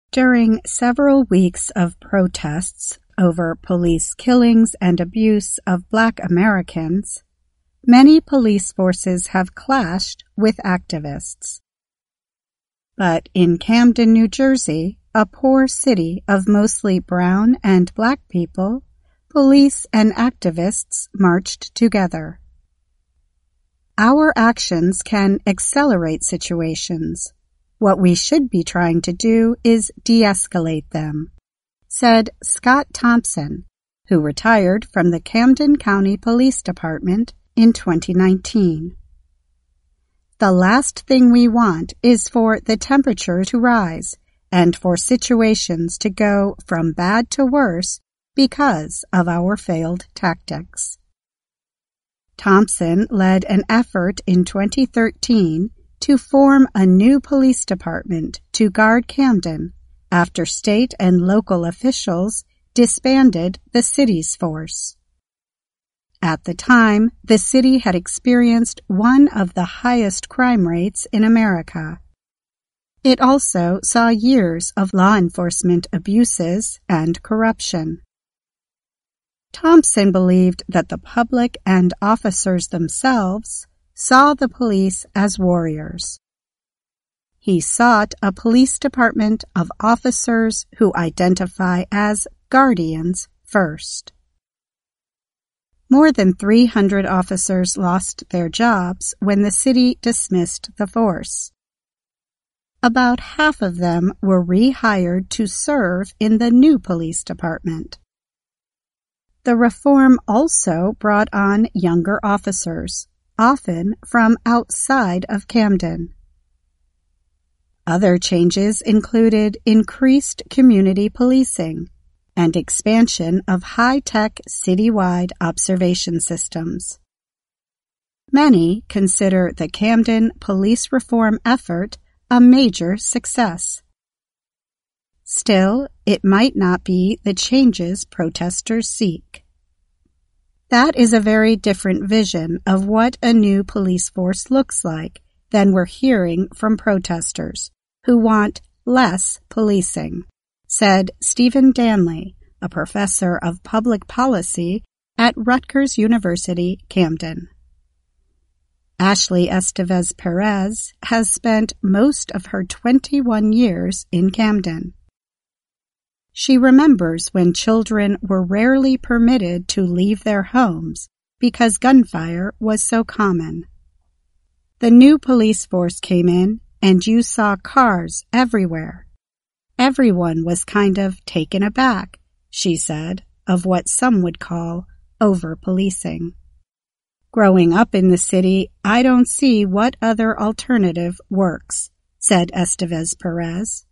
During several weeks of protests over police killings and abuse of Black Americans, many police forces have clashed with activists. But in Camden, New Jersey, a poor city of mostly brown and Black people, police and activists marched together. Our actions can accelerate situations. What we should be trying to do is de-escalate them, said Scott Thompson, who retired from the Camden County Police Department in 2019. The last thing we want is for the temperature to rise and for situations to go from bad to worse because of our failed tactics. Thompson led an effort in 2013 to form a new police department to guard Camden after state and local officials disbanded the city's force. At the time, the city had experienced one of the highest crime rates in America. It also saw years of law enforcement abuses and corruption. Thompson believed that the public and officers themselves saw the police as warriors. He sought a police department of officers who identify as guardians first. More than 300 officers lost their jobs when the city dismissed the force. About half of them were rehired to serve in the new police department. The reform also brought on younger officers, often from outside of Camden. Other changes included increased community policing and expansion of high-tech citywide observation systems. Many consider the Camden police reform effort a major success. Still, it might not be the changes protesters seek. That is a very different vision of what a new police force looks like than we're hearing from protesters who want less policing, said Stephen Danley, a professor of public policy at Rutgers University, Camden. Ashley Estevez Perez has spent most of her 21 years in Camden. She remembers when children were rarely permitted to leave their homes because gunfire was so common. The new police force came in, and you saw cars everywhere. Everyone was kind of taken aback, she said, of what some would call over-policing. Growing up in the city, I don't see what other alternative works, said Estevez Perez.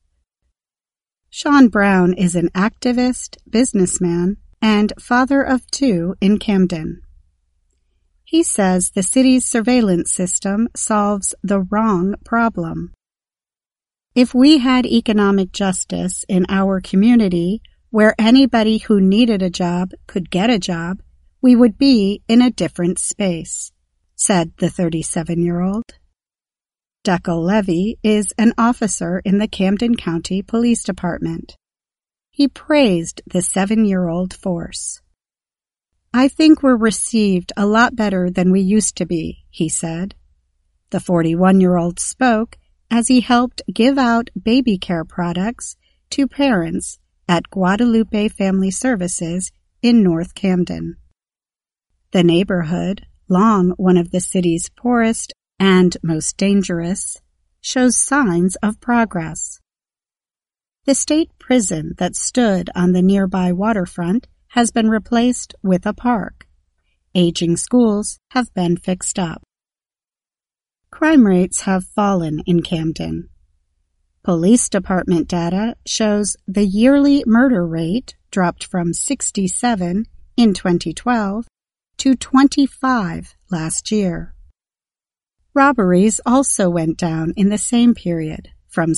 Sean Brown is an activist, businessman, and father of two in Camden. He says the city's surveillance system solves the wrong problem. If we had economic justice in our community where anybody who needed a job could get a job, we would be in a different space, said the 37-year-old. Deckel Levy is an officer in the Camden County Police Department. He praised the 7-year-old force. I think we're received a lot better than we used to be, he said. The 41-year-old spoke as he helped give out baby care products to parents at Guadalupe Family Services in North Camden. The neighborhood, long one of the city's poorest and most dangerous, shows signs of progress. The state prison that stood on the nearby waterfront has been replaced with a park. Aging schools have been fixed up. Crime rates have fallen in Camden. Police department data shows the yearly murder rate dropped from 67 in 2012 to 25 last year. Robberies also went down in the same period, from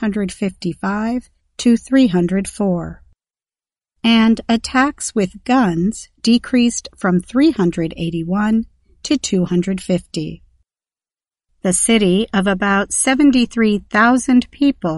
755 to 304. And attacks with guns decreased from 381 to 250. The city of about 73,000 people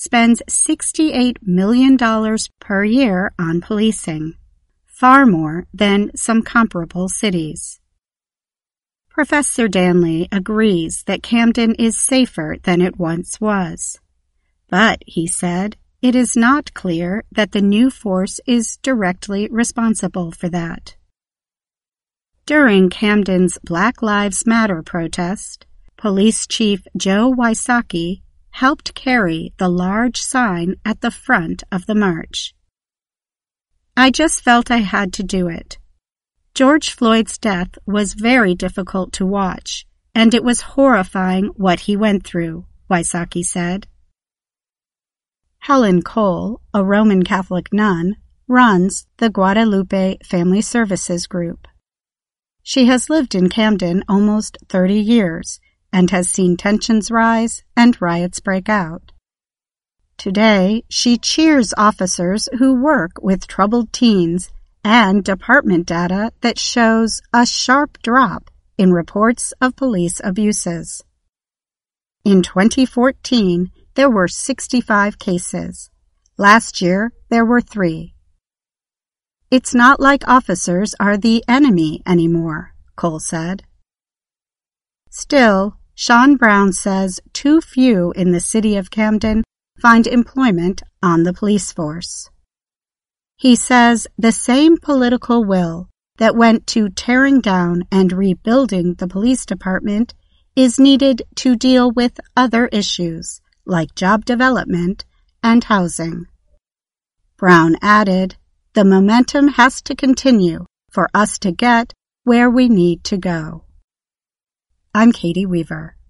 spends $68 million per year on policing, far more than some comparable cities. Professor Danley agrees that Camden is safer than it once was. But, he said, it is not clear that the new force is directly responsible for that. During Camden's Black Lives Matter protest, Police Chief Joe Wysocki helped carry the large sign at the front of the march. I just felt I had to do it. George Floyd's death was very difficult to watch, and it was horrifying what he went through, Wysocki said. Helen Cole, a Roman Catholic nun, runs the Guadalupe Family Services Group. She has lived in Camden almost 30 years and has seen tensions rise and riots break out. Today, she cheers officers who work with troubled teens and department data that shows a sharp drop in reports of police abuses. In 2014, there were 65 cases. Last year, there were 3. It's not like officers are the enemy anymore, Cole said. Still, Sean Brown says too few in the city of Camden find employment on the police force. He says the same political will that went to tearing down and rebuilding the police department is needed to deal with other issues like job development and housing. Brown added, the momentum has to continue for us to get where we need to go. I'm Katie Weaver.